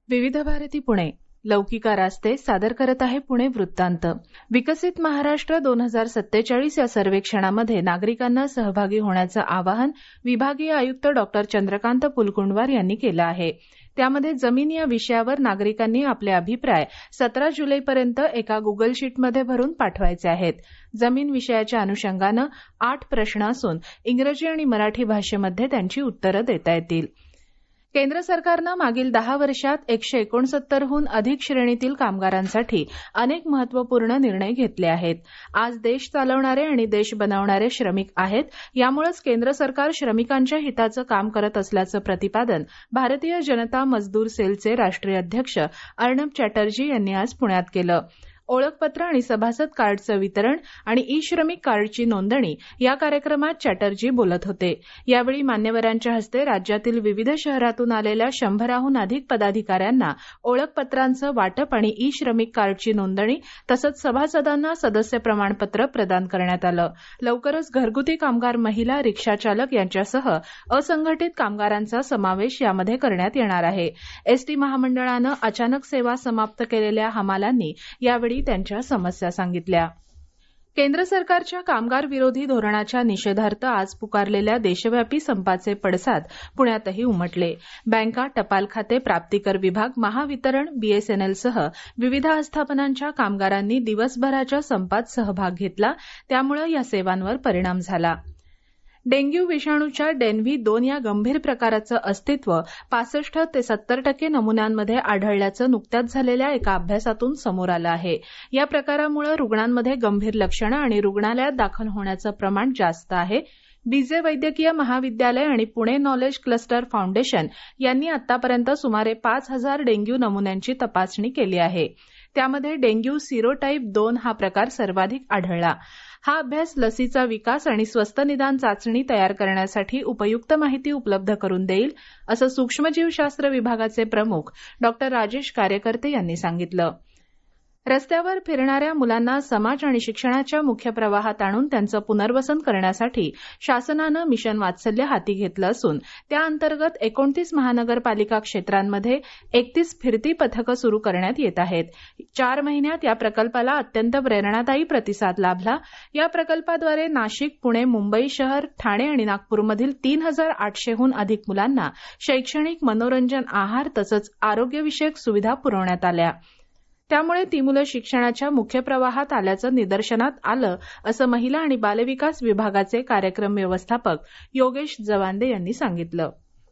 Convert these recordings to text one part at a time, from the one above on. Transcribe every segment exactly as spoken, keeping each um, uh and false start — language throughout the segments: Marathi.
विविध भारती पुणे लौकिका रास्ते सादर करत आहे पुणे वृत्तांत. विकसित महाराष्ट्र दोन हजार सत्तेचाळीस या सर्वेक्षणामध्ये नागरिकांना सहभागी होण्याचं आवाहन विभागीय आयुक्त डॉक्टर चंद्रकांत पुलकुंडवार यांनी केलं आहे. त्यामध्ये जमीन या विषयावर नागरिकांनी आपले अभिप्राय सतरा जुलैपर्यंत एका गुगल शीटमध्ये भरून पाठवायचे आहेत. जमीन विषयाच्या अनुषंगानं आठ प्रश्न असून इंग्रजी आणि मराठी भाषेमध्ये त्यांची उत्तरं देता येतील. केंद्र सरकारनं मागील दहा वर्षात एकशे एकोणसत्तरहून अधिक श्रेणीतील कामगारांसाठी अनेक महत्वपूर्ण निर्णय घेतले आहेत. आज देश चालवणारे आणि देश बनवणारे श्रमिक आहेत. यामुळेच केंद्र सरकार श्रमिकांच्या हिताचं काम करत असल्याचं प्रतिपादन भारतीय जनता मजदूर सेलचे राष्ट्रीय अध्यक्ष अर्णब चॅटर्जी यांनी आज पुण्यात केलं. ओळखपत्र आणि सभासद कार्डचं वितरण आणि ई श्रमिक कार्डची नोंदणी या कार्यक्रमात चॅटर्जी बोलत होते. यावेळी मान्यवरांच्या हस्ते राज्यातील विविध शहरातून आलेल्या शंभराहून अधिक पदाधिकाऱ्यांना ओळखपत्रांचं वाटप आणि ई श्रमिक कार्डची नोंदणी तसंच सभासदांना सदस्य प्रमाणपत्र प्रदान करण्यात आलं. लवकरच घरगुती कामगार महिला रिक्षाचालक यांच्यासह असंघटित कामगारांचा समावेश यामध्ये करण्यात येणार आहे. एसटी महामंडळानं अचानक सेवा समाप्त केलेल्या हमालांनी यावेळी त्यांच्या समस्या सांगितल्या. केंद्र सरकारच्या कामगार विरोधी धोरणाच्या निषेधार्थ आज पुकारलेल्या देशव्यापी संपाचे पडसाद पुण्यातही उमटले. बँका, टपाल खाते, प्राप्तिकर विभाग, महावितरण, बीएसएनएलसह विविध आस्थापनांच्या कामगारांनी दिवसभराच्या संपात सहभाग घेतला. त्यामुळे या सेवांवर परिणाम झाला. डेंग्यू विषाणूच्या डेन्व्ही दोन या गंभीर प्रकाराचं अस्तित्व पासष्ट ते सत्तर टक्के नमुन्यांमध्ये आढळल्याचं नुकत्याच झालेल्या एका अभ्यासातून समोर आलं आहे. या प्रकारामुळे रुग्णांमध्ये गंभीर लक्षणं आणि रुग्णालयात दाखल होण्याचं प्रमाण जास्त आहे. बीजे वैद्यकीय महाविद्यालय आणि पुणे नॉलेज क्लस्टर फाउंडेशन यांनी आतापर्यंत सुमारे पाच हजार डेंग्यू नमुन्यांची तपासणी केली आहे. त्यामध्ये डेंग्यू सिरोटाईप दोन हा प्रकार सर्वाधिक आढळला. हा अभ्यास लसीचा विकास आणि स्वस्त निदान चाचणी तयार करण्यासाठी उपयुक्त माहिती उपलब्ध करून देईल असं सूक्ष्मजीवशास्त्र विभागाचे प्रमुख डॉक्टर राजेश कार्यकर्ते यांनी सांगितलं. रस्त्यावर फिरणाऱ्या मुलांना समाज आणि शिक्षणाच्या मुख्य प्रवाहात आणून त्यांचं पुनर्वसन करण्यासाठी शासनानं मिशन वात्सल्य हाती घेतलं असून त्याअंतर्गत एकोणतीस महानगरपालिका क्षेत्रांमध्ये एकतीस फिरती पथकं सुरू करण्यात येत आहेत. चार महिन्यात या प्रकल्पाला अत्यंत प्रेरणादायी प्रतिसाद लाभला. या प्रकल्पाद्वारे नाशिक, पुणे, मुंबई शहर, ठाणे आणि नागपूरमधील तीन हजार आठशेहून अधिक मुलांना शैक्षणिक, मनोरंजन, आहार तसंच आरोग्यविषयक सुविधा पुरवण्यात आल्या. त्यामुळे ती मुलं शिक्षणाच्या मुख्य प्रवाहात आल्याचं निदर्शनात आलं असं महिला आणि बालविकास विभागाचे कार्यक्रम व्यवस्थापक योगेश जवांदे यांनी सांगितलं.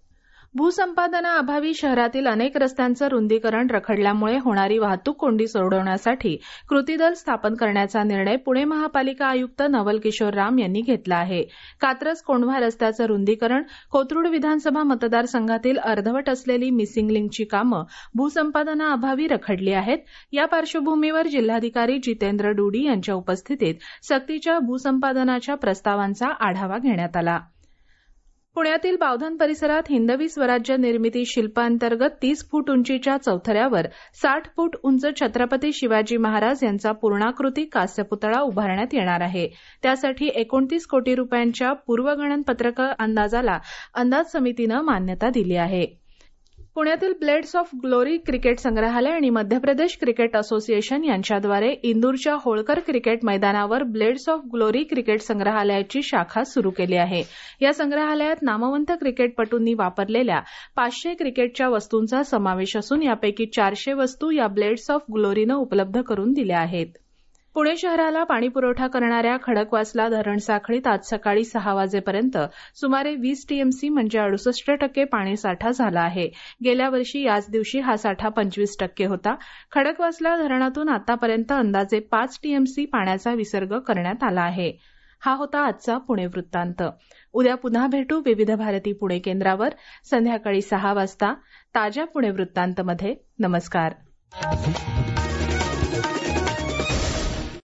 भूसंपादनाअभावी शहरातील अनेक रस्त्यांचं रुंदीकरण रखडल्यामुळे होणारी वाहतूक कोंडी सोडवण्यासाठी कृती दल स्थापन करण्याचा निर्णय पुणे महापालिका आयुक्त नवल किशोर राम यांनी घेतला आहे. कात्रज कोंढवा रस्त्याचं रुंदीकरण, कोथरूड विधानसभा मतदारसंघातील अर्धवट असलेली मिसिंग लिंकची कामं भूसंपादनाअभावी रखडली आहेत. या पार्श्वभूमीवर जिल्हाधिकारी जितेंद्र डुडी यांच्या उपस्थितीत सक्तीच्या भूसंपादनाच्या प्रस्तावांचा आढावा घेण्यात आला. पुण्यातील बावधन परिसरात हिंदवी स्वराज्य निर्मिती शिल्पाअंतर्गत तीस फूट उंचीच्या चौथऱ्यावर साठ फूट उंच छत्रपती शिवाजी महाराज यांचा पूर्णाकृती कांस्य पुतळा उभारण्यात येणार आहे. त्यासाठी एकोणतीस कोटी रुपयांच्या पूर्वगणनपत्रक अंदाजाला अंदाज समितीनं मान्यता दिली आहे. पुण्यातील ब्लेड्स ऑफ ग्लोरी क्रिकेट संग्रहालय आणि मध्य प्रदेश क्रिकेट असोसिएशन यांच्याद्वारे इंदूरच्या होळकर क्रिकेट मैदानावर ब्लेड्स ऑफ ग्लोरी क्रिकेट संग्रहालयाची शाखा सुरू केली आहे. या संग्रहालयात नामवंत क्रिकेटपटूंनी वापरलेल्या पाचशे क्रिकेटच्या वस्तूंचा समावेश असून यापैकी चारशे वस्तू या ब्लेड्स ऑफ ग्लोरीनं उपलब्ध करून दिल्या आहेत. पुणे शहराला पाणीपुरवठा करणाऱ्या खडकवासला धरण साखळीत आज सकाळी सहा वाजेपर्यंत सुमारे वीस टीएमसी म्हणजे अडुसष्ट टक्के पाणीसाठा झाला आहे. गेल्या वर्षी याच दिवशी हा साठा पंचवीस टक्के होता. खडकवासला धरणातून आतापर्यंत अंदाजे पाच टीएमसी पाण्याचा विसर्ग करण्यात आला आहे. हा होता आजचा पुणे वृत्तांत. उद्या पुन्हा भेटू विविध भारती पुणे केंद्रावर संध्याकाळी सहा वाजता ताज्या पुणे वृत्तांतमध्ये. नमस्कार.